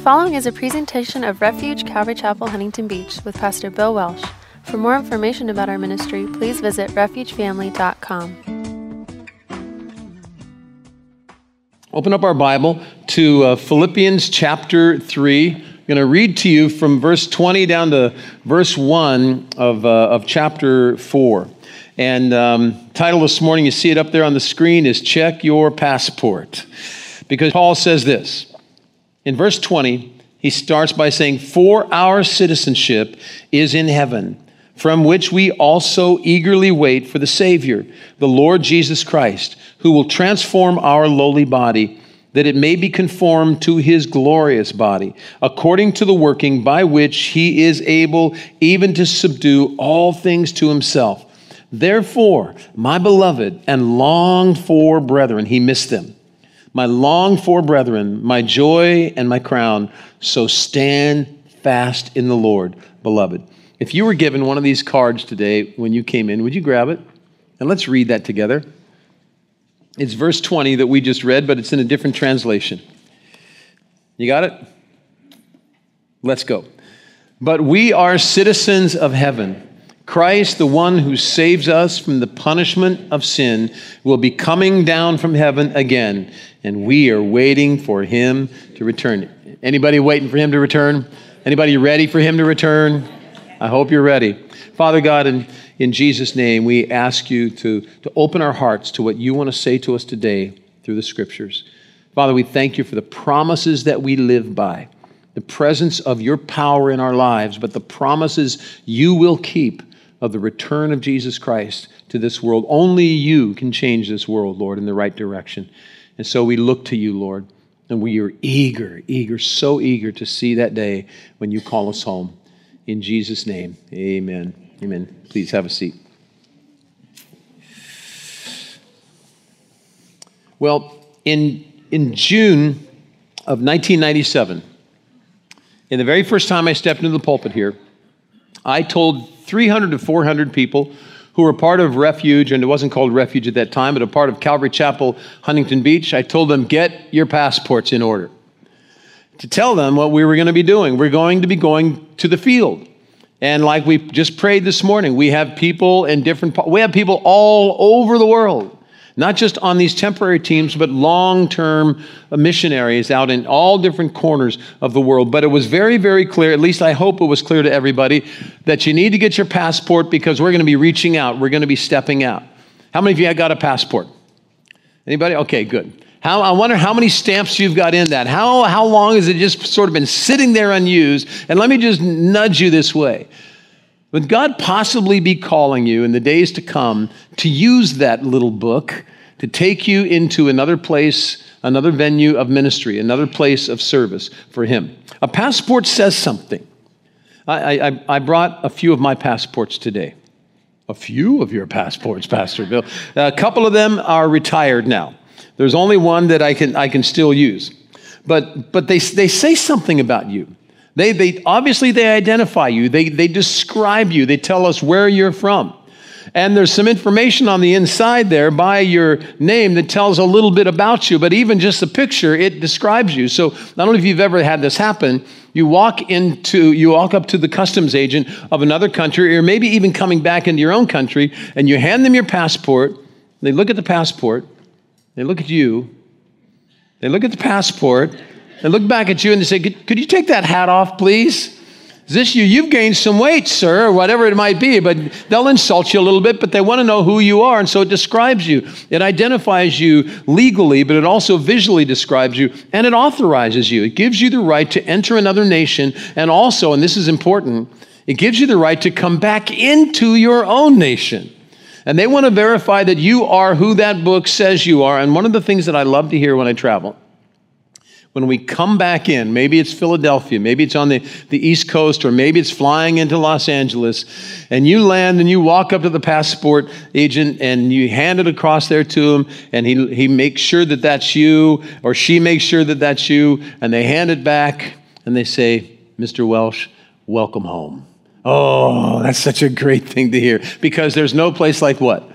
following is a presentation of Refuge Calvary Chapel, Huntington Beach with Pastor Bill Welsh. For more information about our ministry, please visit refugefamily.com. Open up our Bible to Philippians chapter 3. I'm going to read to you from verse 20 down to verse 1 of chapter 4. And title this morning, you see it up there on the screen, is Check Your Passport. Because Paul says this. In verse 20, he starts by saying, "For our citizenship is in heaven, from which we also eagerly wait for the Savior, the Lord Jesus Christ, who will transform our lowly body, that it may be conformed to his glorious body, according to the working by which he is able even to subdue all things to himself. Therefore, my beloved and longed for brethren," he missed them, "my longed for brethren, my joy and my crown, so stand fast in the Lord, beloved." If you were given one of these cards today when you came in, would you grab it? And let's read that together. It's verse 20 that we just read, but it's in a different translation. You got it? Let's go. "But we are citizens of heaven. Christ, the one who saves us from the punishment of sin, will be coming down from heaven again, and we are waiting for him to return." Anybody waiting for him to return? Anybody ready for him to return? I hope you're ready. Father God, in Jesus' name, we ask you to open our hearts to what you want to say to us today through the Scriptures. Father, we thank you for the promises that we live by, the presence of your power in our lives, but the promises you will keep of the return of Jesus Christ to this world. Only you can change this world, Lord, in the right direction. And so we look to you, Lord, and we are eager, so eager to see that day when you call us home. In Jesus' name, amen. Amen. Please have a seat. Well, in June of 1997, in the very first time I stepped into the pulpit here, I told 300 to 400 people who were part of Refuge, and it wasn't called Refuge at that time, but a part of Calvary Chapel, Huntington Beach. I told them, get your passports in order. To tell them what we were going to be doing. We're going to be going to the field. And like we just prayed this morning, we have people we have people all over the world, not just on these temporary teams, but long-term missionaries out in all different corners of the world. But it was very, very clear, at least I hope it was clear to everybody, that you need to get your passport because we're going to be reaching out. We're going to be stepping out. How many of you have got a passport? Anybody? Okay, good. I wonder how many stamps you've got in that. How long has it just sort of been sitting there unused? And let me just nudge you this way. Would God possibly be calling you in the days to come to use that little book to take you into another place, another venue of ministry, another place of service for him? A passport says something. I brought a few of my passports today. A few of your passports, Pastor Bill. A couple of them are retired now. There's only one that I can still use. But they say something about you. They obviously they identify you. They describe you. They tell us where you're from. And there's some information on the inside there by your name that tells a little bit about you, but even just the picture, it describes you. So I don't know if you've ever had this happen. You walk up to the customs agent of another country, or maybe even coming back into your own country, and you hand them your passport. They look at the passport. They look at you, they look at the passport, they look back at you and they say, could you take that hat off, please? Is this you? You've gained some weight, sir, or whatever it might be, but they'll insult you a little bit, but they want to know who you are, and so it describes you. It identifies you legally, but it also visually describes you, and it authorizes you. It gives you the right to enter another nation, and also, and this is important, it gives you the right to come back into your own nation. And they want to verify that you are who that book says you are. And one of the things that I love to hear when I travel, when we come back in, maybe it's Philadelphia, maybe it's on the East Coast, or maybe it's flying into Los Angeles, and you land and you walk up to the passport agent and you hand it across there to him, and he makes sure that that's you, or she makes sure that that's you, and they hand it back and they say, "Mr. Welsh, welcome home." Oh, that's such a great thing to hear, because there's no place like what?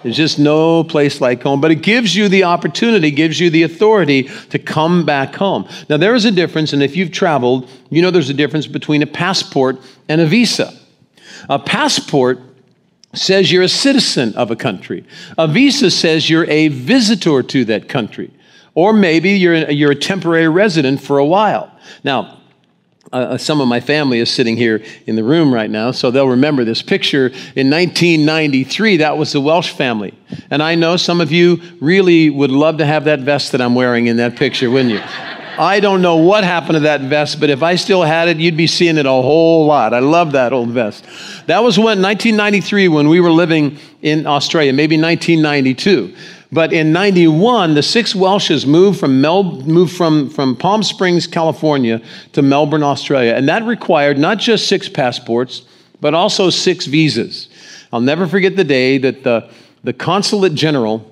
There's just no place like home, but it gives you the opportunity, gives you the authority to come back home. Now, there is a difference, and if you've traveled, you know there's a difference between a passport and a visa. A passport says you're a citizen of a country. A visa says you're a visitor to that country. Or maybe you're a temporary resident for a while. Now, some of my family is sitting here in the room right now, so they'll remember this picture. In 1993, that was the Welsh family. And I know some of you really would love to have that vest that I'm wearing in that picture, wouldn't you? I don't know what happened to that vest, but if I still had it, you'd be seeing it a whole lot. I love that old vest. That was 1993 when we were living in Australia, maybe 1992. But in 91, the 6 Welshes moved from Palm Springs, California to Melbourne, Australia. And that required not just 6 passports, but also 6 visas. I'll never forget the day that the consulate general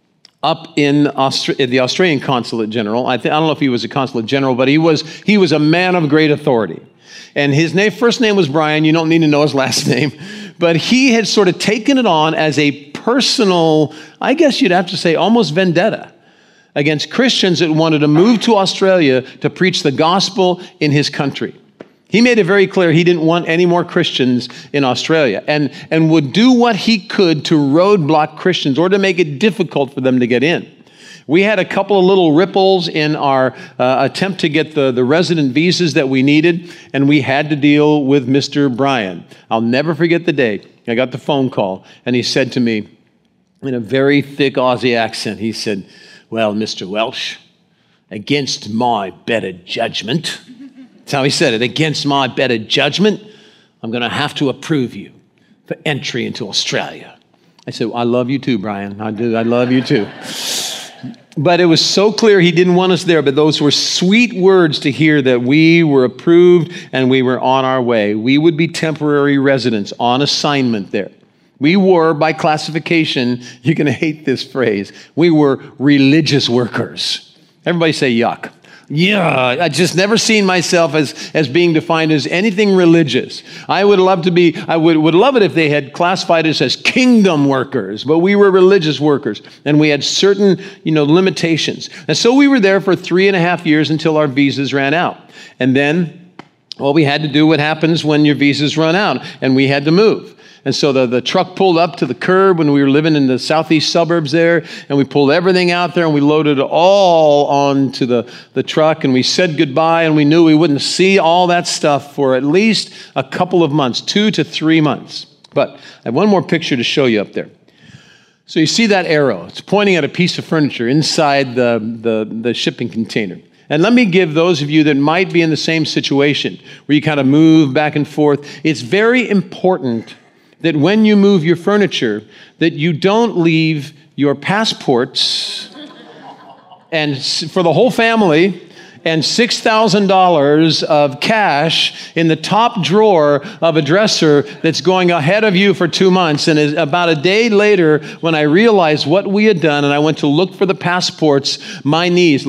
up in the Australian consulate general, I don't know if he was a consulate general, but he was a man of great authority. And his first name was Brian. You don't need to know his last name. But he had sort of taken it on as a personal, I guess you'd have to say, almost vendetta against Christians that wanted to move to Australia to preach the gospel in his country. He made it very clear he didn't want any more Christians in Australia and would do what he could to roadblock Christians or to make it difficult for them to get in. We had a couple of little ripples in our attempt to get the resident visas that we needed, and we had to deal with Mr. Brian. I'll never forget the day I got the phone call, and he said to me in a very thick Aussie accent, he said, "Well, Mr. Welsh, against my better judgment," that's how he said it, "against my better judgment, I'm going to have to approve you for entry into Australia." I said, "I love you too, Brian. I do. I love you too." But it was so clear he didn't want us there. But those were sweet words to hear that we were approved and we were on our way. We would be temporary residents on assignment there. We were, by classification, you're going to hate this phrase, we were religious workers. Everybody say yuck. Yeah, I just never seen myself as being defined as anything religious. I would love it if they had classified us as kingdom workers, but we were religious workers, and we had certain, limitations. And so we were there for 3.5 years until our visas ran out. And then, we had to do what happens when your visas run out, and we had to move. And so the truck pulled up to the curb when we were living in the southeast suburbs there, and we pulled everything out there, and we loaded it all onto the truck, and we said goodbye, and we knew we wouldn't see all that stuff for at least a couple of months, 2 to 3 months. But I have one more picture to show you up there. So you see that arrow. It's pointing at a piece of furniture inside the shipping container. And let me give those of you that might be in the same situation, where you kind of move back and forth, it's very important that when you move your furniture, that you don't leave your passports and for the whole family and $6,000 of cash in the top drawer of a dresser that's going ahead of you for 2 months. And about a day later, when I realized what we had done and I went to look for the passports, my knees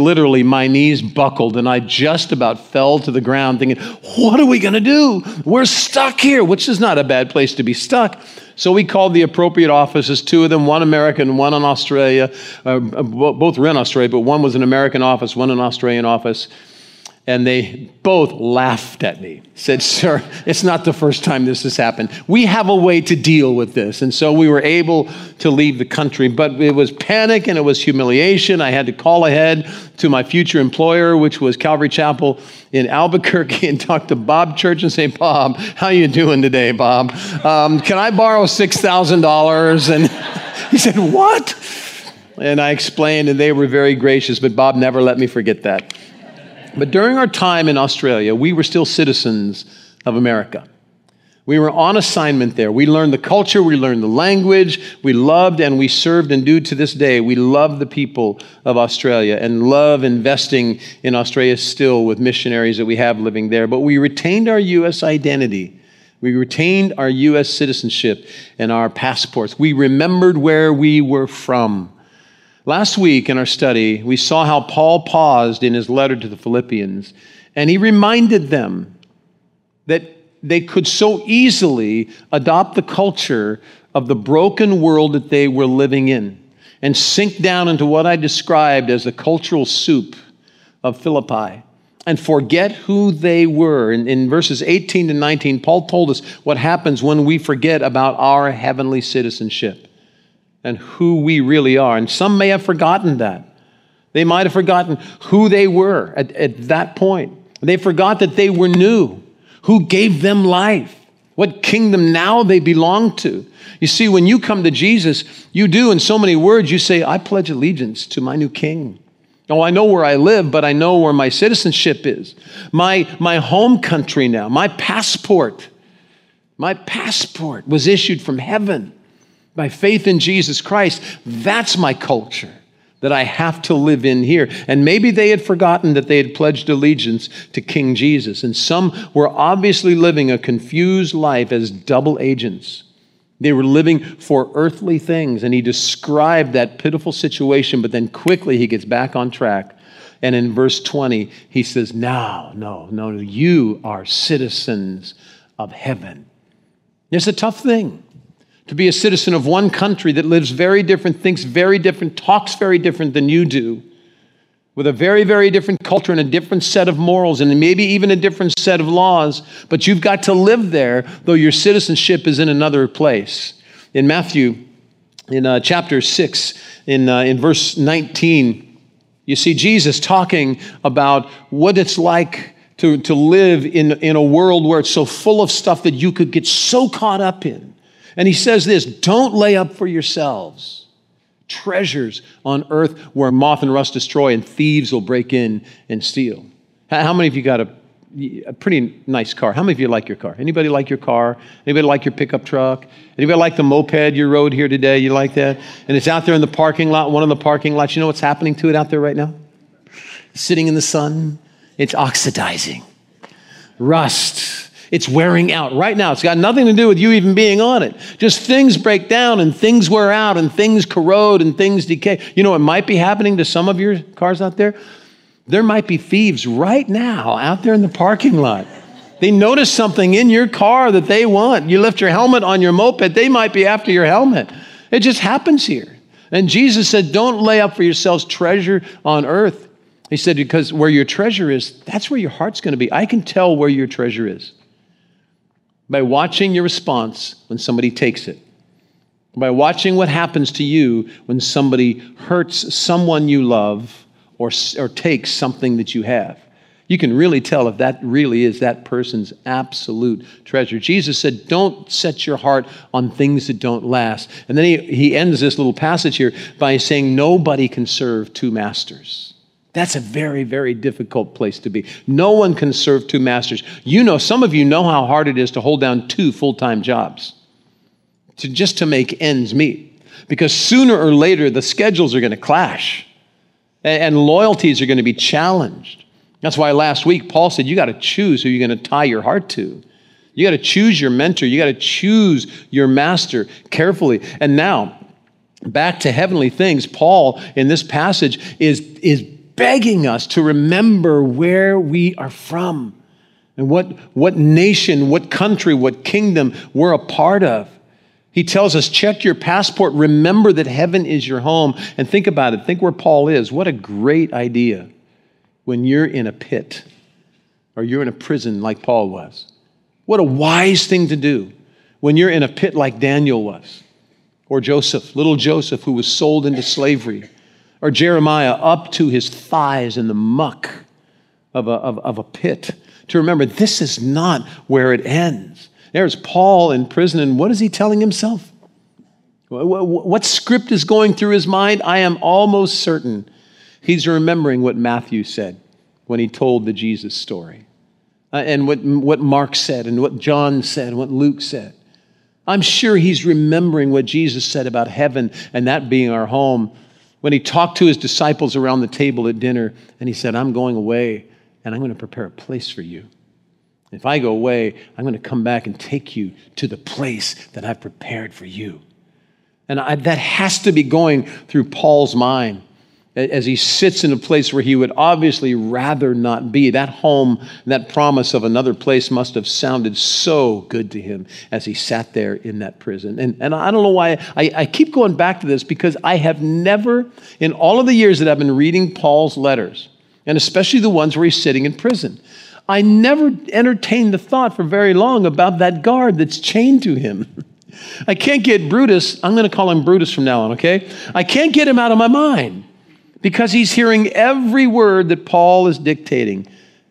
buckled and I just about fell to the ground thinking, what are we going to do? We're stuck here, which is not a bad place to be stuck. So we called the appropriate offices, 2 of them, one American, one in Australia. Both were in Australia, but one was an American office, one an Australian office. And they both laughed at me, said, "Sir, it's not the first time this has happened. We have a way to deal with this." And so we were able to leave the country. But it was panic and it was humiliation. I had to call ahead to my future employer, which was Calvary Chapel in Albuquerque, and talk to Bob Church and say, "Bob, how you doing today, Bob? Can I borrow $6,000? And he said, "What?" And I explained, and they were very gracious, but Bob never let me forget that. But during our time in Australia, we were still citizens of America. We were on assignment there. We learned the culture, we learned the language, we loved and we served, and do to this day, we love the people of Australia and love investing in Australia still with missionaries that we have living there. But we retained our U.S. identity. We retained our U.S. citizenship and our passports. We remembered where we were from. Last week in our study, we saw how Paul paused in his letter to the Philippians, and he reminded them that they could so easily adopt the culture of the broken world that they were living in and sink down into what I described as the cultural soup of Philippi and forget who they were. In verses 18 to 19, Paul told us what happens when we forget about our heavenly citizenship and who we really are. And some may have forgotten that. They might have forgotten who they were at that point. They forgot that they were new, who gave them life, what kingdom now they belong to. You see, when you come to Jesus, you do in so many words, you say, I pledge allegiance to my new king. Oh, I know where I live, but I know where my citizenship is. My home country now, my passport was issued from heaven by faith in Jesus Christ. That's my culture that I have to live in here. And maybe they had forgotten that they had pledged allegiance to King Jesus. And some were obviously living a confused life as double agents. They were living for earthly things. And he described that pitiful situation, but then quickly he gets back on track. And in verse 20, he says, no, you are citizens of heaven. It's a tough thing to be a citizen of one country that lives very different, thinks very different, talks very different than you do, with a very, very different culture and a different set of morals and maybe even a different set of laws, but you've got to live there, though your citizenship is in another place. In Matthew, in chapter 6, in verse 19, you see Jesus talking about what it's like to live in a world where it's so full of stuff that you could get so caught up in. And he says this, don't lay up for yourselves treasures on earth where moth and rust destroy and thieves will break in and steal. How many of you got a pretty nice car? How many of you like your car? Anybody like your car? Anybody like your pickup truck? Anybody like the moped you rode here today? You like that? And it's out there in the parking lot, one of the parking lots. You know what's happening to it out there right now? Sitting in the sun. It's oxidizing. Rust. It's wearing out right now. It's got nothing to do with you even being on it. Just things break down and things wear out and things corrode and things decay. You know what might be happening to some of your cars out there? There might be thieves right now out there in the parking lot. They notice something in your car that they want. You lift your helmet on your moped, they might be after your helmet. It just happens here. And Jesus said, don't lay up for yourselves treasure on earth. He said, because where your treasure is, that's where your heart's going to be. I can tell where your treasure is by watching your response when somebody takes it, by watching what happens to you when somebody hurts someone you love or takes something that you have. You can really tell if that really is that person's absolute treasure. Jesus said, don't set your heart on things that don't last. And then he ends this little passage here by saying, nobody can serve two masters. That's a very, very difficult place to be. No one can serve two masters. You know, some of you know how hard it is to hold down two full-time jobs, just to make ends meet. Because sooner or later, the schedules are going to clash and loyalties are going to be challenged. That's why last week, Paul said, you got to choose who you're going to tie your heart to. You got to choose your mentor. You got to choose your master carefully. And now, back to heavenly things, Paul, in this passage, is begging us to remember where we are from and what nation, what country, what kingdom we're a part of. He tells us, check your passport, remember that heaven is your home, and think about it. Think where Paul is. What a great idea when you're in a pit or you're in a prison like Paul was. What a wise thing to do when you're in a pit like Daniel was, or Joseph, little Joseph, who was sold into slavery, or Jeremiah up to his thighs in the muck of a pit, to remember this is not where it ends. There's Paul in prison, and what is he telling himself? What script is going through his mind? I am almost certain he's remembering what Matthew said when he told the Jesus story, and what Mark said, and what John said, and what Luke said. I'm sure he's remembering what Jesus said about heaven and that being our home, when he talked to his disciples around the table at dinner, and he said, I'm going away, and I'm going to prepare a place for you. If I go away, I'm going to come back and take you to the place that I've prepared for you. And that has to be going through Paul's mind as he sits in a place where he would obviously rather not be. That home, that promise of another place must have sounded so good to him as he sat there in that prison. And I don't know why I keep going back to this, because I have never, in all of the years that I've been reading Paul's letters, and especially the ones where he's sitting in prison, I never entertained the thought for very long about that guard that's chained to him. I can't get Brutus, I'm going to call him Brutus from now on, okay? I can't get him out of my mind, because he's hearing every word that Paul is dictating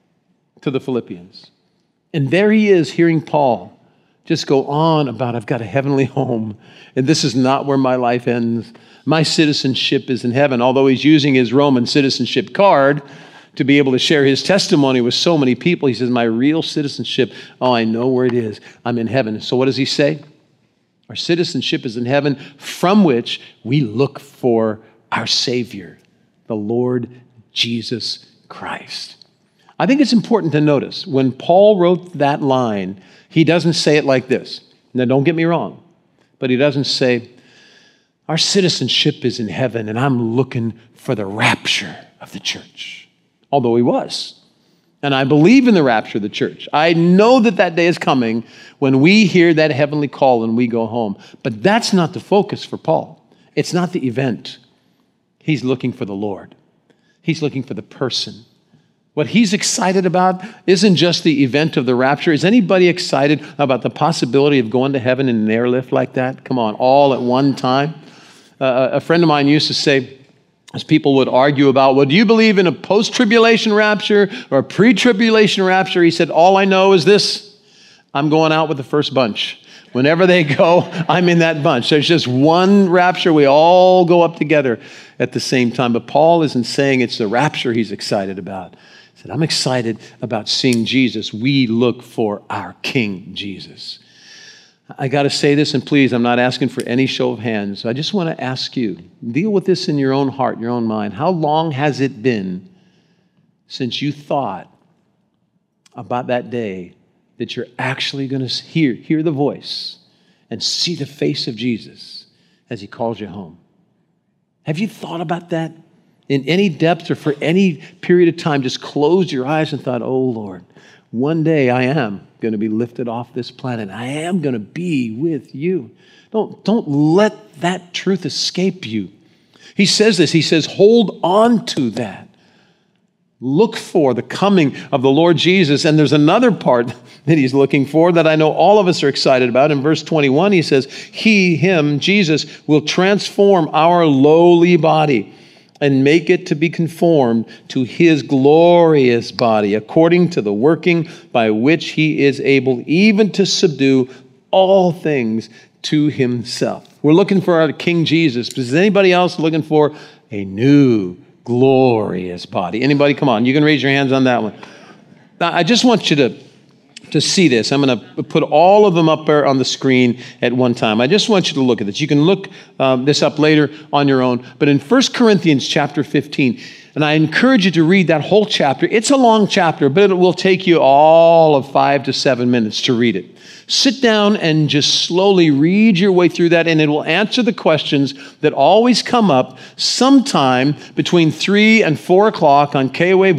to the Philippians. And there he is hearing Paul just go on about, I've got a heavenly home, and this is not where my life ends. My citizenship is in heaven. Although he's using his Roman citizenship card to be able to share his testimony with so many people, he says, my real citizenship, I know where it is. I'm in heaven. So what does he say? Our citizenship is in heaven, from which we look for our Savior, the Lord Jesus Christ. I think it's important to notice when Paul wrote that line, he doesn't say it like this. Now, don't get me wrong, but he doesn't say, our citizenship is in heaven and I'm looking for the rapture of the church. Although he was. And I believe in the rapture of the church. I know that that day is coming when we hear that heavenly call and we go home. But that's not the focus for Paul. It's not the event. He's looking for the Lord. He's looking for the person. What he's excited about isn't just the event of the rapture. Is anybody excited about the possibility of going to heaven in an airlift like that? Come on, all at one time. A friend of mine used to say, as people would argue about, well, do you believe in a post-tribulation rapture or a pre-tribulation rapture? He said, all I know is this, I'm going out with the first bunch. Whenever they go, I'm in that bunch. There's just one rapture. We all go up together at the same time. But Paul isn't saying it's the rapture he's excited about. He said, I'm excited about seeing Jesus. We look for our King Jesus. I got to say this, and please, I'm not asking for any show of hands. I just want to ask you, deal with this in your own heart, your own mind. How long has it been since you thought about that day that you're actually going to hear the voice and see the face of Jesus as he calls you home? Have you thought about that in any depth or for any period of time? Just closed your eyes and thought, oh Lord, one day I am going to be lifted off this planet. I am going to be with you. Don't let that truth escape you. He says this. He says, hold on to that. Look for the coming of the Lord Jesus. And there's another part that he's looking for that I know all of us are excited about. In verse 21, he says, him, Jesus, will transform our lowly body and make it to be conformed to his glorious body, according to the working by which he is able even to subdue all things to himself. We're looking for our King Jesus. Is anybody else looking for a new glorious body? Anybody? Come on, you can raise your hands on that one. Now, I just want you to see this. I'm going to put all of them up there on the screen at one time. I just want you to look at this. You can look this up later on your own. But in 1 Corinthians chapter 15, and I encourage you to read that whole chapter. It's a long chapter, but it will take you all of 5 to 7 minutes to read it. Sit down and just slowly read your way through that, and it will answer the questions that always come up sometime between 3 and 4 o'clock on K-Wave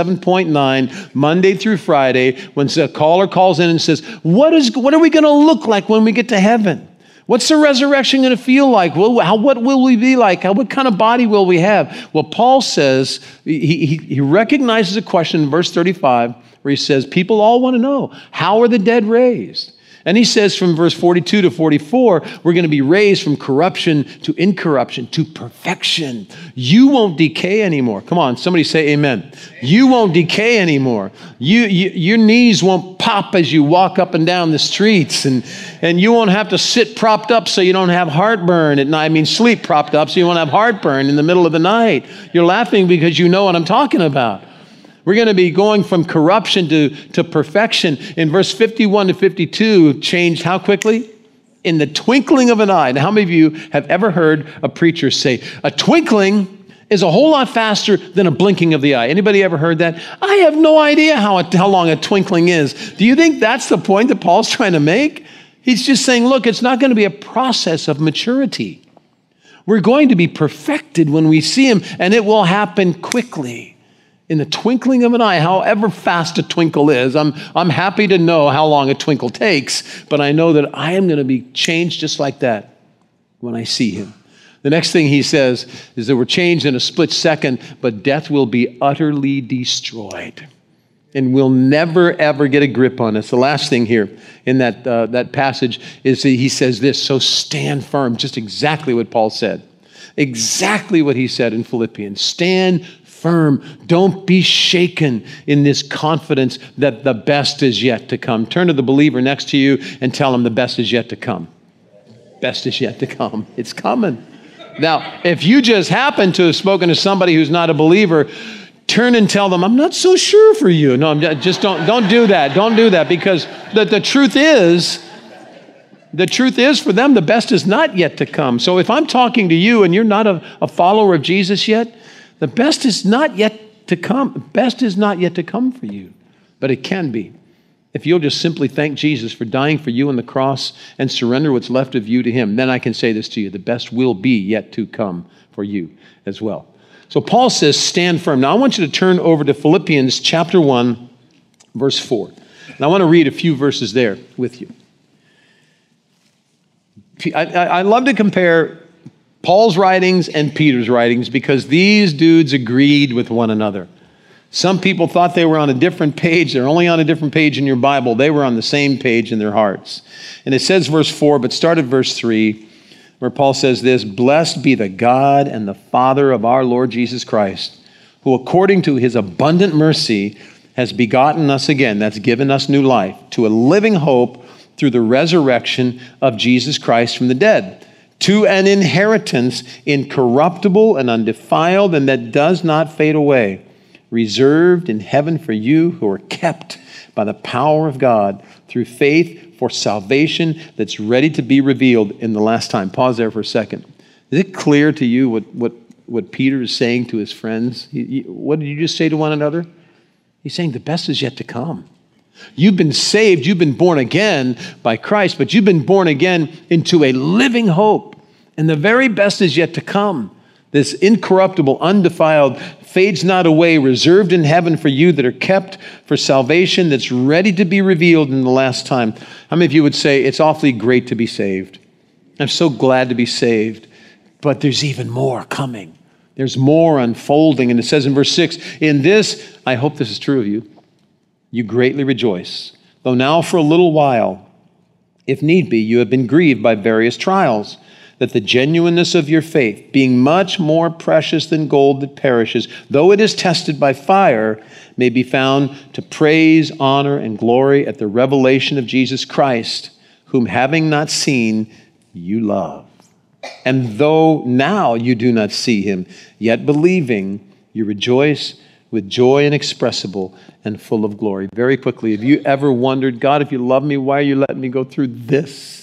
107.9, Monday through Friday, when a caller calls in and says, what are we going to look like when we get to heaven? What's the resurrection going to feel like? What will we be like? What kind of body will we have? Well, Paul says, he recognizes a question in verse 35 where he says, people all want to know, how are the dead raised? And he says from verse 42 to 44, we're going to be raised from corruption to incorruption to perfection. You won't decay anymore. Come on, somebody say amen. You won't decay anymore. Your knees won't pop as you walk up and down the streets, and you won't have to sit propped up so you don't have heartburn at night. I mean, sleep propped up so you won't have heartburn in the middle of the night. You're laughing because you know what I'm talking about. We're going to be going from corruption to perfection. In verse 51 to 52, changed how quickly? In the twinkling of an eye. Now, how many of you have ever heard a preacher say, a twinkling is a whole lot faster than a blinking of the eye? Anybody ever heard that? I have no idea how long a twinkling is. Do you think that's the point that Paul's trying to make? He's just saying, look, it's not going to be a process of maturity. We're going to be perfected when we see him, and it will happen quickly. In the twinkling of an eye, however fast a twinkle is. I'm happy to know how long a twinkle takes, but I know that I am going to be changed just like that when I see him. The next thing he says is that we're changed in a split second, but death will be utterly destroyed and will never, ever get a grip on us. The last thing here in that passage is that he says this, so stand firm, just exactly what Paul said. Exactly what he said in Philippians. Stand firm. Don't be shaken in this confidence that the best is yet to come. Turn to the believer next to you and tell him the best is yet to come. Best is yet to come. It's coming. Now, if you just happen to have spoken to somebody who's not a believer, turn and tell them, I'm not so sure for you. No, just don't do that. Don't do that, because the truth is for them, the best is not yet to come. So if I'm talking to you and you're not a follower of Jesus yet, the best is not yet to come. Best is not yet to come for you, but it can be. If you'll just simply thank Jesus for dying for you on the cross and surrender what's left of you to him, then I can say this to you, the best will be yet to come for you as well. So Paul says, stand firm. Now I want you to turn over to Philippians chapter 1, verse 4. And I want to read a few verses there with you. I love to compare Paul's writings and Peter's writings because these dudes agreed with one another. Some people thought they were on a different page. They're only on a different page in your Bible. They were on the same page in their hearts. And it says verse 4, but start at verse 3, where Paul says this, blessed be the God and the Father of our Lord Jesus Christ, who according to his abundant mercy has begotten us again, that's given us new life, to a living hope through the resurrection of Jesus Christ from the dead, to an inheritance incorruptible and undefiled and that does not fade away, reserved in heaven for you who are kept by the power of God through faith for salvation that's ready to be revealed in the last time. Pause there for a second. Is it clear to you what Peter is saying to his friends? What did you just say to one another? He's saying the best is yet to come. You've been saved, you've been born again by Christ, but you've been born again into a living hope. And the very best is yet to come. This incorruptible, undefiled, fades not away, reserved in heaven for you that are kept for salvation that's ready to be revealed in the last time. How many of you would say, it's awfully great to be saved? I'm so glad to be saved, but there's even more coming. There's more unfolding. And it says in verse 6, in this, I hope this is true of you, you greatly rejoice, though now for a little while, if need be, you have been grieved by various trials, that the genuineness of your faith, being much more precious than gold that perishes, though it is tested by fire, may be found to praise, honor, and glory at the revelation of Jesus Christ, whom having not seen, you love. And though now you do not see him, yet believing, you rejoice with joy inexpressible and full of glory. Very quickly, have you ever wondered, God, if you love me, why are you letting me go through this?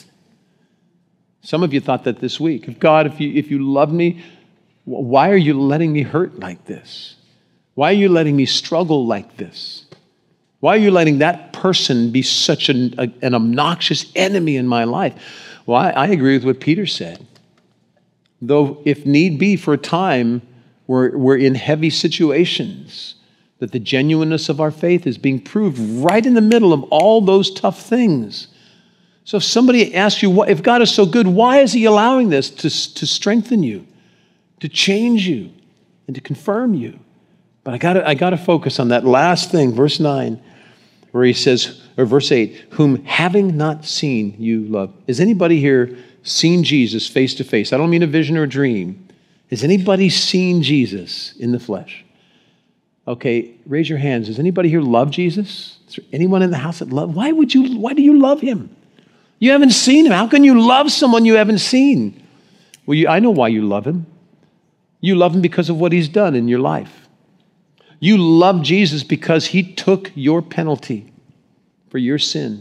Some of you thought that this week. God, if you love me, why are you letting me hurt like this? Why are you letting me struggle like this? Why are you letting that person be such an obnoxious enemy in my life? Well, I agree with what Peter said. Though if need be for a time, we're in heavy situations, that the genuineness of our faith is being proved right in the middle of all those tough things. So if somebody asks you, if God is so good, why is he allowing this to strengthen you, to change you, and to confirm you? But I got to focus on that last thing, verse 9, where he says, or verse 8, whom having not seen you love. Has anybody here seen Jesus face to face? I don't mean a vision or a dream. Has anybody seen Jesus in the flesh? Okay, raise your hands. Does anybody here love Jesus? Is there anyone in the house that love? Why do you love him? You haven't seen him. How can you love someone you haven't seen? Well, I know why you love him. You love him because of what he's done in your life. You love Jesus because he took your penalty for your sin.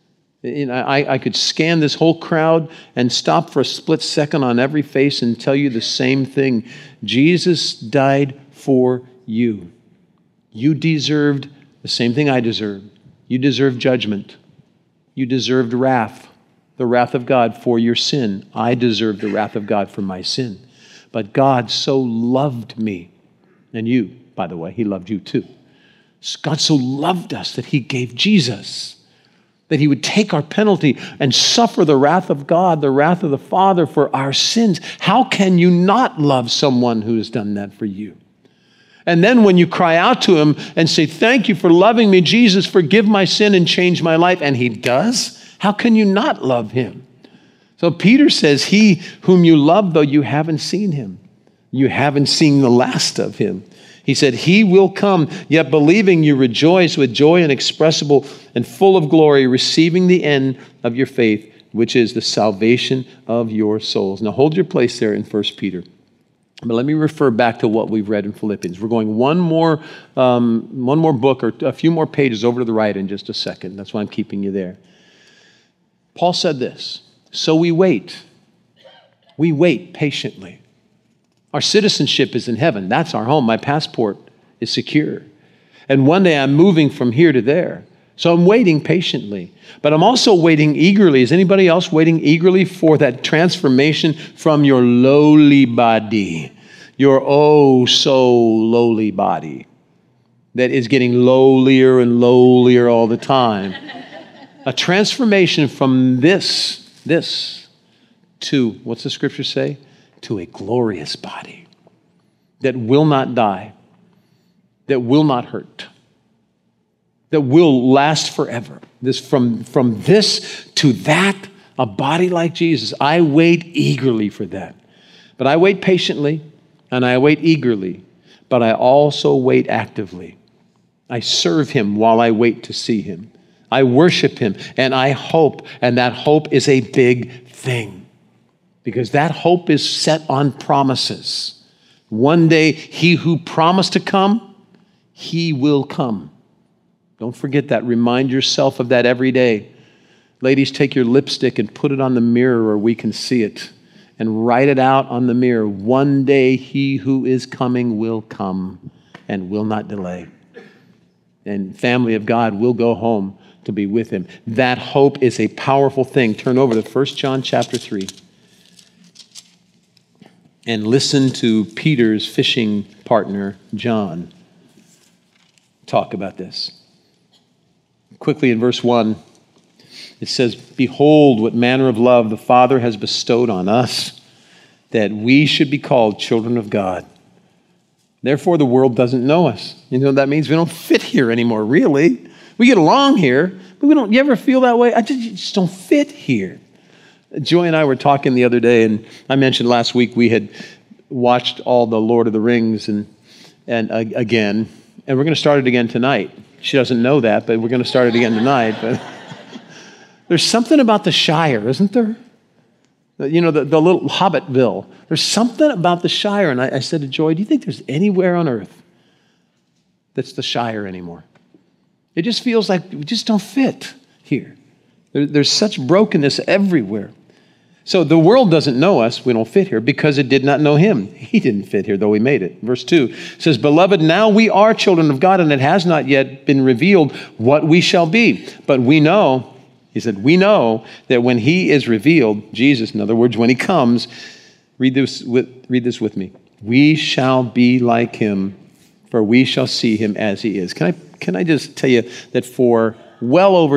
I could scan this whole crowd and stop for a split second on every face and tell you the same thing. Jesus died for you. You deserved the same thing I deserved. You deserved judgment. You deserved wrath. the wrath of God for your sin. I deserve the wrath of God for my sin. But God so loved me, and you, by the way, he loved you too. God so loved us that he gave Jesus, that he would take our penalty and suffer the wrath of God, the wrath of the Father for our sins. How can you not love someone who has done that for you? And then when you cry out to him and say, thank you for loving me, Jesus, forgive my sin and change my life, and he does, how can you not love him? So Peter says, he whom you love, though you haven't seen him, you haven't seen the last of him. He said, he will come, yet believing you rejoice with joy inexpressible and full of glory, receiving the end of your faith, which is the salvation of your souls. Now hold your place there in 1 Peter. But let me refer back to what we've read in Philippians. We're going one more book or a few more pages over to the right in just a second. That's why I'm keeping you there. Paul said this, so we wait patiently. Our citizenship is in heaven. That's our home. My passport is secure. And one day I'm moving from here to there. So I'm waiting patiently. But I'm also waiting eagerly. Is anybody else waiting eagerly for that transformation from your lowly body, your oh so lowly body that is getting lowlier and lowlier all the time? A transformation from this to, what's the scripture say? To a glorious body that will not die, that will not hurt, that will last forever. This from this to that, a body like Jesus. I wait eagerly for that. But I wait patiently and I wait eagerly, but I also wait actively. I serve him while I wait to see him. I worship him and I hope, and that hope is a big thing because that hope is set on promises. One day, he who promised to come, he will come. Don't forget that. Remind yourself of that every day. Ladies, take your lipstick and put it on the mirror where we can see it and write it out on the mirror. One day, he who is coming will come and will not delay. And family of God will go home to be with him. That hope is a powerful thing. Turn over to 1 John chapter 3 and listen to Peter's fishing partner, John, talk about this. Quickly in verse 1, it says, behold what manner of love the Father has bestowed on us, that we should be called children of God. Therefore, the world doesn't know us. You know what that means? We don't fit here anymore, really. We get along here, but we don't. You ever feel that way? You just don't fit here. Joy and I were talking the other day, and I mentioned last week we had watched all the Lord of the Rings and again, and we're going to start it again tonight. She doesn't know that, but we're going to start it again tonight. But there's something about the Shire, isn't there? You know, the little Hobbitville. There's something about the Shire, and I said to Joy, do you think there's anywhere on earth that's the Shire anymore? It just feels like we just don't fit here. There's such brokenness everywhere. So the world doesn't know us. We don't fit here because it did not know him. He didn't fit here, though we made it. Verse 2 says, beloved, now we are children of God, and it has not yet been revealed what we shall be. But we know, he said, we know that when he is revealed, Jesus, in other words, when he comes, read this with me. We shall be like him, for we shall see him as he is. Can I just tell you that for well over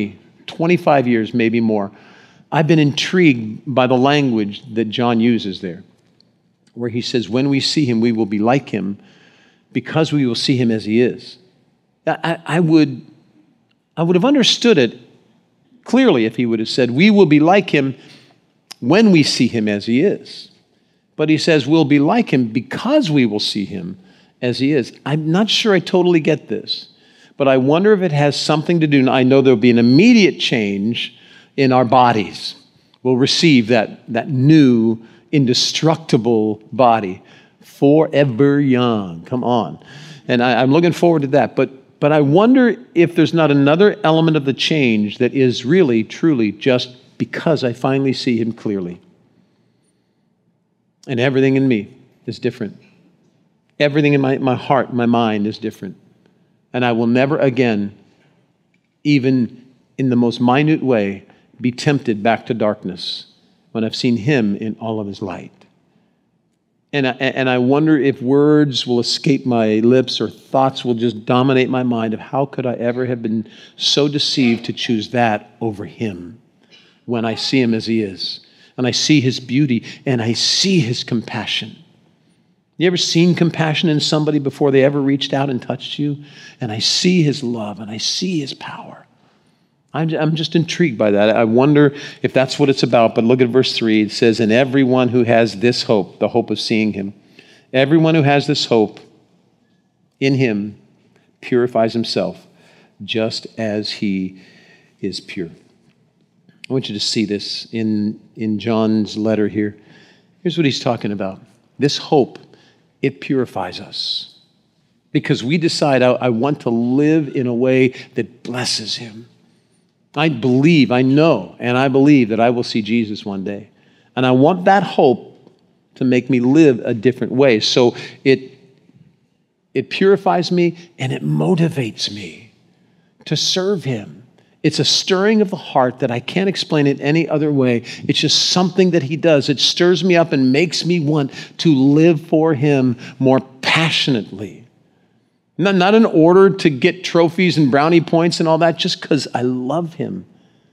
25 years, maybe more, I've been intrigued by the language that John uses there, where he says, when we see him, we will be like him because we will see him as he is. I would have understood it clearly if he would have said, we will be like him when we see him as he is. But he says, we'll be like him because we will see him as he is. I'm not sure I totally get this, but I wonder if it has something to do. I know there'll be an immediate change in our bodies. We'll receive that new, indestructible body, forever young. Come on. And I'm looking forward to that. But I wonder if there's not another element of the change that is really, truly just because I finally see him clearly. And everything in me is different. Everything in my heart, my mind is different. And I will never again, even in the most minute way, be tempted back to darkness when I've seen him in all of his light. And I wonder if words will escape my lips or thoughts will just dominate my mind of how could I ever have been so deceived to choose that over him when I see him as he is. And I see his beauty and I see his compassion. You ever seen compassion in somebody before they ever reached out and touched you? And I see his love and I see his power. I'm just intrigued by that. I wonder if that's what it's about. But look at verse 3. It says, and everyone who has this hope, the hope of seeing him, everyone who has this hope in him purifies himself just as he is pure. I want you to see this in John's letter here. Here's what he's talking about. This hope, it purifies us. Because we decide, I want to live in a way that blesses him. I believe, I know, and I believe that I will see Jesus one day. And I want that hope to make me live a different way. So it purifies me and it motivates me to serve him. It's a stirring of the heart that I can't explain it any other way. It's just something that he does. It stirs me up and makes me want to live for him more passionately. Not in order to get trophies and brownie points and all that, just because I love him.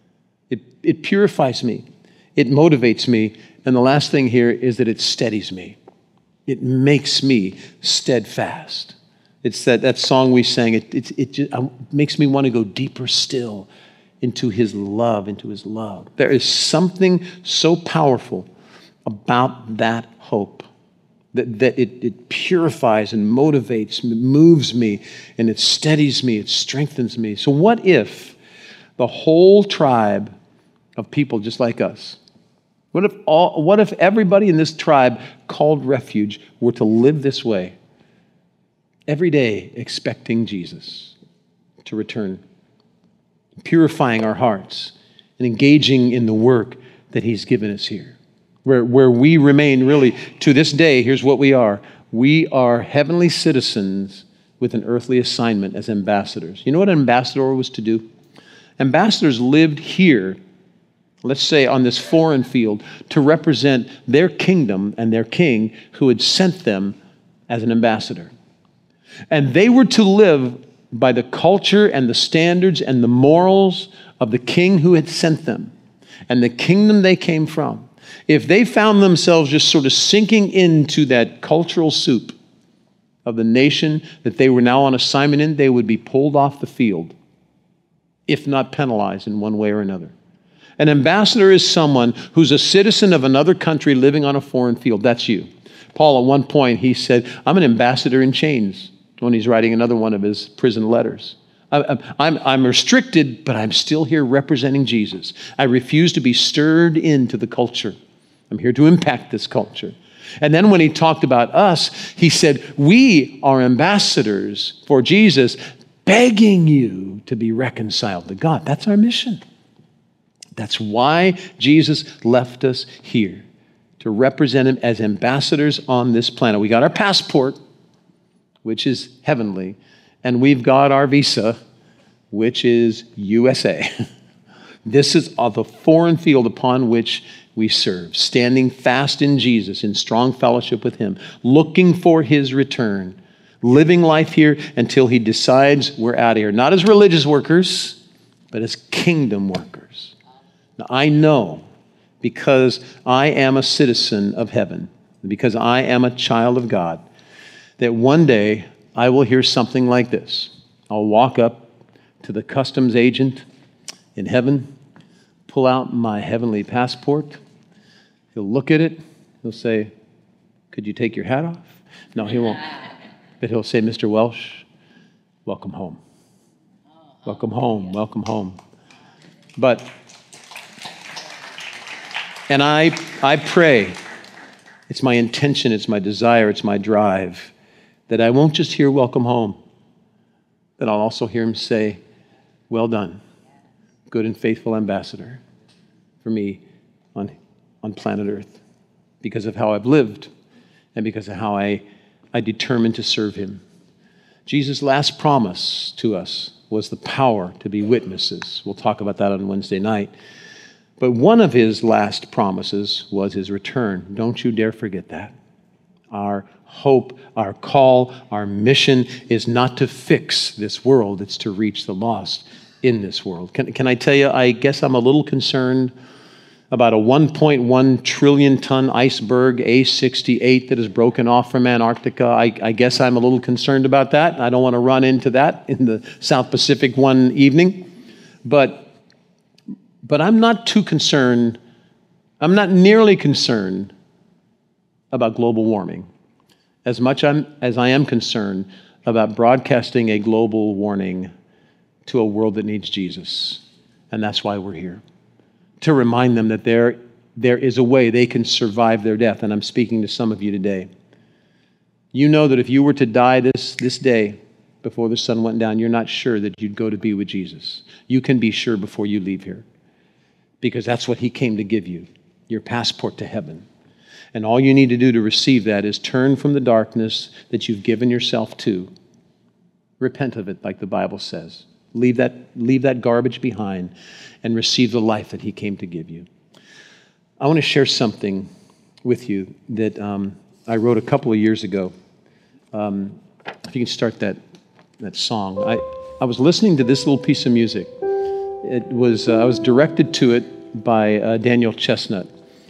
It purifies me. It motivates me. And the last thing here is that it steadies me. It makes me steadfast. It's that song we sang. It just makes me want to go deeper still into his love, into his love. There is something so powerful about that hope. That it purifies and motivates, moves me, and it steadies me, it strengthens me. So what if the whole tribe of people just like us, what if everybody in this tribe called Refuge were to live this way, every day expecting Jesus to return, purifying our hearts and engaging in the work that he's given us here? Where we remain really, to this day, here's what we are. We are heavenly citizens with an earthly assignment as ambassadors. You know what an ambassador was to do? Ambassadors lived here, let's say on this foreign field, to represent their kingdom and their king who had sent them as an ambassador. And they were to live by the culture and the standards and the morals of the king who had sent them and the kingdom they came from. If they found themselves just sort of sinking into that cultural soup of the nation that they were now on assignment in, they would be pulled off the field, if not penalized in one way or another. An ambassador is someone who's a citizen of another country living on a foreign field. That's you. Paul, at one point, he said, I'm an ambassador in chains, when he's writing another one of his prison letters. I'm restricted, but I'm still here representing Jesus. I refuse to be stirred into the culture. I'm here to impact this culture. And then when he talked about us, he said, we are ambassadors for Jesus, begging you to be reconciled to God. That's our mission. That's why Jesus left us here, to represent him as ambassadors on this planet. We got our passport, which is heavenly, and we've got our visa, which is USA. This is the foreign field upon which we serve, standing fast in Jesus, in strong fellowship with him, looking for his return, living life here until he decides we're out of here. Not as religious workers, but as kingdom workers. Now, I know, because I am a citizen of heaven, because I am a child of God, that one day I will hear something like this. I'll walk up to the customs agent in heaven, pull out my heavenly passport. He'll look at it. He'll say, could you take your hat off? No, he won't. But he'll say, Mr. Welsh, welcome home. Welcome home. Welcome home. And I pray, it's my intention, it's my desire, it's my drive, that I won't just hear welcome home, that I'll also hear him say, well done, good and faithful ambassador for me on planet Earth, because of how I've lived and because of how I determined to serve him. Jesus' last promise to us was the power to be witnesses. We'll talk about that on Wednesday night. But one of his last promises was his return. Don't you dare forget that. Our hope, our call, our mission is not to fix this world. It's to reach the lost in this world. Can I tell you, I guess I'm a little concerned about a 1.1 trillion ton iceberg, A68, that is broken off from Antarctica. I guess I'm a little concerned about that. I don't want to run into that in the South Pacific one evening. But I'm not too concerned. I'm not nearly concerned about global warming as much as I am concerned about broadcasting a global warning to a world that needs Jesus. And that's why we're here, to remind them that there is a way they can survive their death. And I'm speaking to some of you today. You know that if you were to die this day before the sun went down, you're not sure that you'd go to be with Jesus. You can be sure before you leave here, because that's what he came to give you, your passport to heaven. And all you need to do to receive that is turn from the darkness that you've given yourself to. Repent of it, like the Bible says. Leave that garbage behind and receive the life that he came to give you. I want to share something with you that I wrote a couple of years ago. If you can start that song. I was listening to this little piece of music. It was I was directed to it by Daniel Chestnut,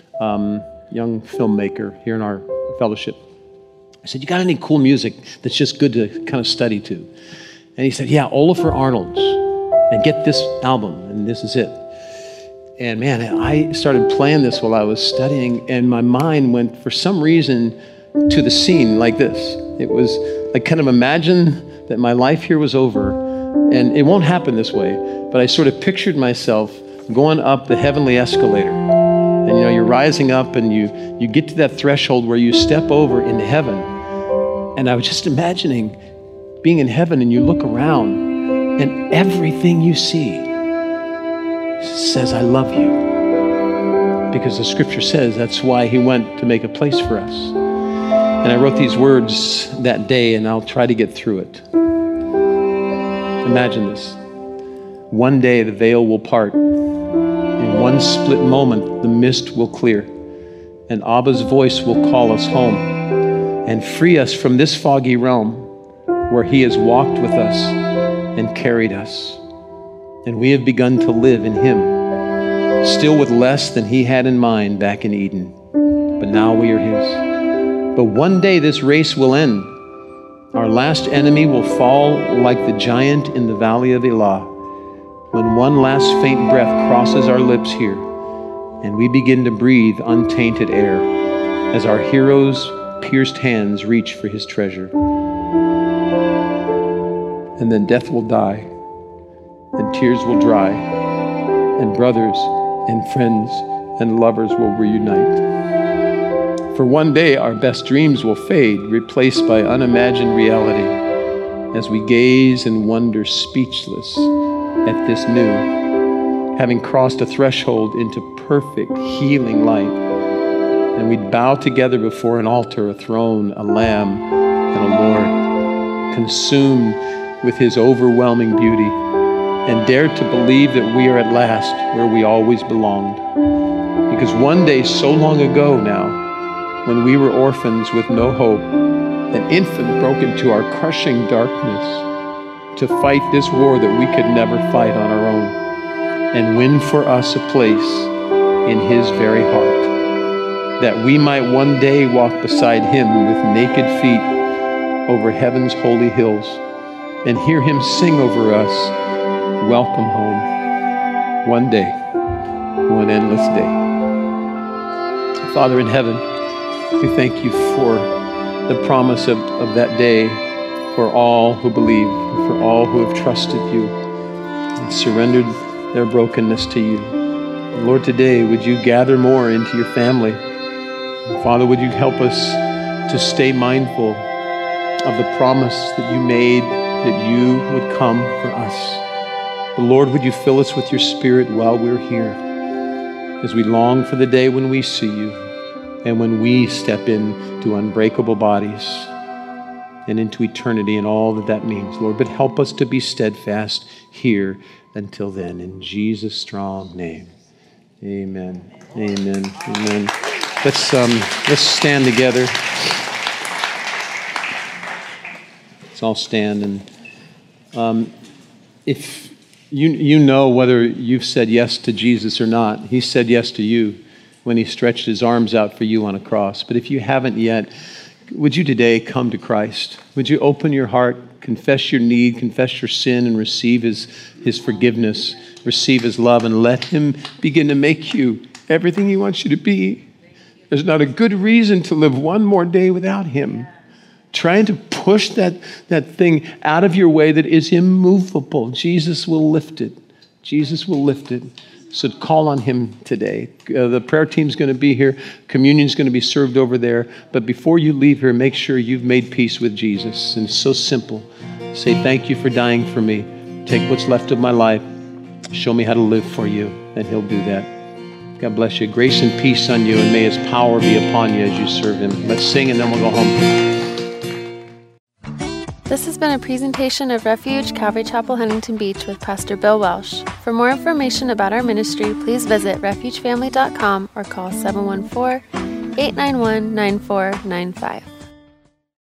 young filmmaker here in our fellowship. I said, "You got any cool music that's just good to kind of study to?" And he said, "Yeah, Olafur Arnalds, and get this album, and this is it." And man, I started playing this while I was studying, and my mind went, for some reason, to the scene like this. It was like, kind of imagine that my life here was over, and it won't happen this way, but I sort of pictured myself going up the heavenly escalator. And you're rising up, and you get to that threshold where you step over into heaven. And I was just imagining being in heaven, and you look around, and everything you see says, "I love you." Because the scripture says that's why he went to make a place for us. And I wrote these words that day, and I'll try to get through it. Imagine this. One day the veil will part. In one split moment, the mist will clear, and Abba's voice will call us home and free us from this foggy realm where he has walked with us and carried us. And we have begun to live in him, still with less than he had in mind back in Eden. But now we are his. But one day this race will end. Our last enemy will fall like the giant in the valley of Elah, when one last faint breath crosses our lips here, and we begin to breathe untainted air as our hero's pierced hands reach for his treasure. And then death will die, and tears will dry, and brothers and friends and lovers will reunite. For one day our best dreams will fade, replaced by unimagined reality, as we gaze and wonder speechless at this new, having crossed a threshold into perfect healing light. And we bow together before an altar, a throne, a lamb, and a Lord, consumed with his overwhelming beauty, and dare to believe that we are at last where we always belonged. Because one day so long ago now, when we were orphans with no hope, an infant broke into our crushing darkness to fight this war that we could never fight on our own, and win for us a place in his very heart, that we might one day walk beside him with naked feet over heaven's holy hills, and hear him sing over us, "Welcome home." One day, one endless day. Father in heaven, we thank you for the promise of that day, for all who believe, for all who have trusted you and surrendered their brokenness to you. And Lord, today, would you gather more into your family? And Father, would you help us to stay mindful of the promise that you made, that you would come for us. But Lord, would you fill us with your Spirit while we're here, as we long for the day when we see you and when we step into unbreakable bodies and into eternity and all that that means, Lord. But help us to be steadfast here until then. In Jesus' strong name, Amen. Amen. Amen. Let's stand together. Let's all stand. And if you know whether you've said yes to Jesus or not, he said yes to you when he stretched his arms out for you on a cross. But if you haven't yet, would you today come to Christ? Would you open your heart, confess your need, confess your sin, and receive his forgiveness, receive his love, and let him begin to make you everything he wants you to be? There's not a good reason to live one more day without him. Trying to push that thing out of your way that is immovable. Jesus will lift it. Jesus will lift it. So call on him today. The prayer team's going to be here. Communion's going to be served over there. But before you leave here, make sure you've made peace with Jesus. And it's so simple. Say, thank you for dying for me. Take what's left of my life. Show me how to live for you. And he'll do that. God bless you. Grace and peace on you. And may his power be upon you as you serve him. Let's sing and then we'll go home. This has been a presentation of Refuge Calvary Chapel, Huntington Beach with Pastor Bill Welsh. For more information about our ministry, please visit refugefamily.com or call 714-891-9495.